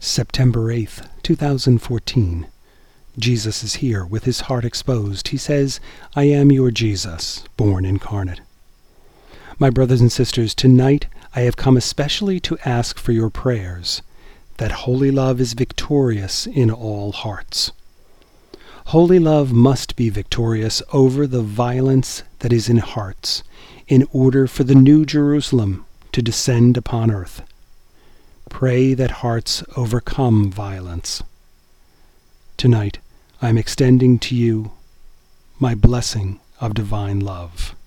September 8th, 2014. Jesus is here with his heart exposed. He says, I am your Jesus, born incarnate. My brothers and sisters, tonight I have come especially to ask for your prayers, that holy love is victorious in all hearts. Holy love must be victorious over the violence that is in hearts, in order for the New Jerusalem to descend upon earth. Pray that hearts overcome violence. Tonight, I am extending to you my blessing of divine love.